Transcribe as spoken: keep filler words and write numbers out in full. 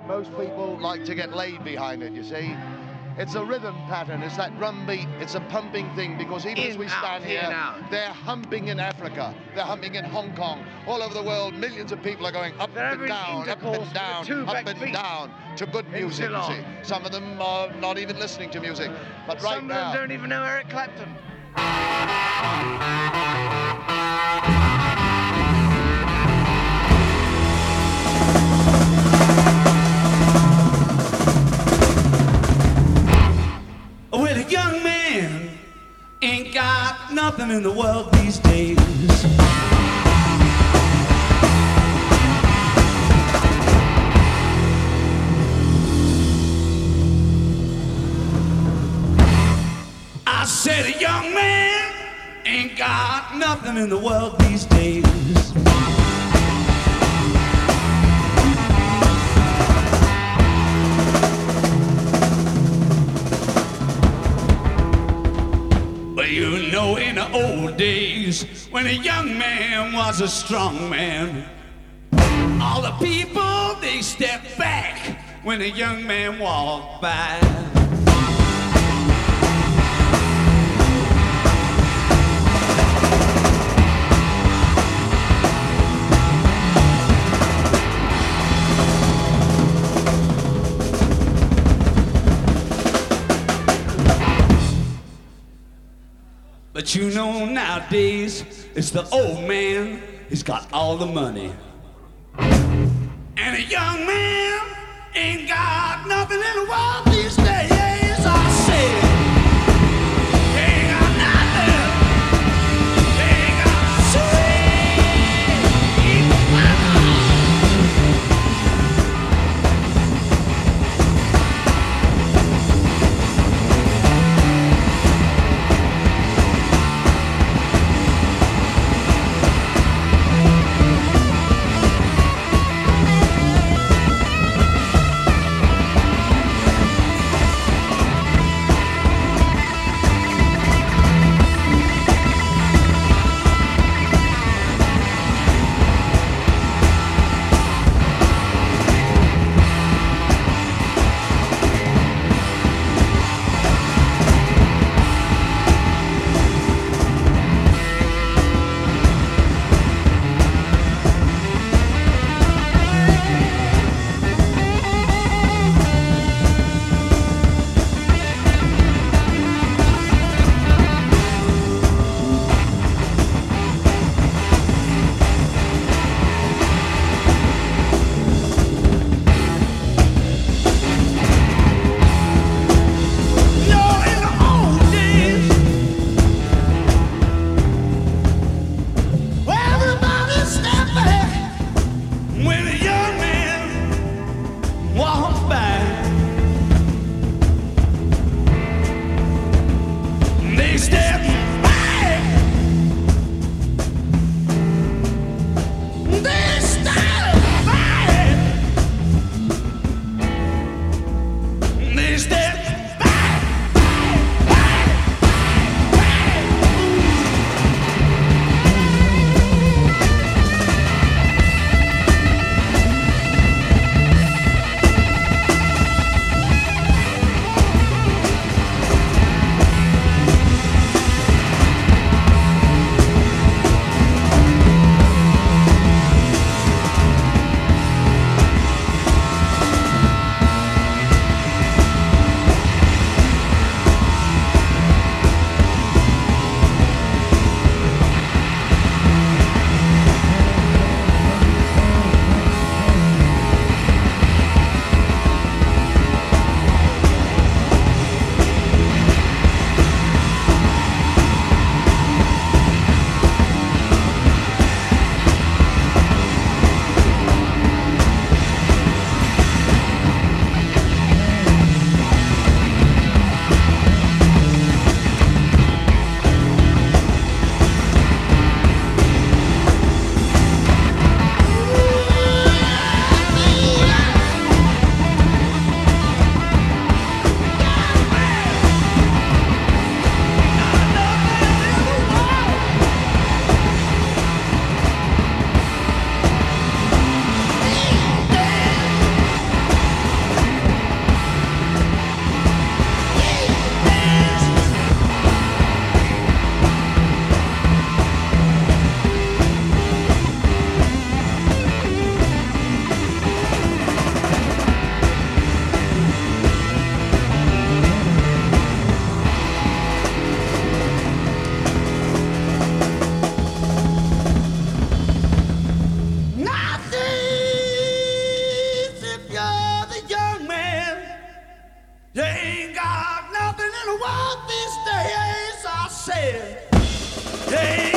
most people like to get laid behind it, you see. It's a rhythm pattern, it's that drum beat, it's a pumping thing, because even in, as we out, stand in, here, out. they're humping in Africa, they're humping in Hong Kong, all over the world, millions of people are going up They're and down, up and down, up and down, to good music, you see. Some of them are not even listening to music, but right Some now... of them don't even know Eric Clapton. Well, a young man ain't got nothing in the world these days. I said a young man ain't got nothing in the world these days. But you know, in the old days, when a young man was a strong man, all the people, they stepped back when a young man walked by. But you know, nowadays, it's the old man, he's got all the money. And a young man ain't got nothing in the world these days, I said. Ain't got nothing, ain't got said, hey.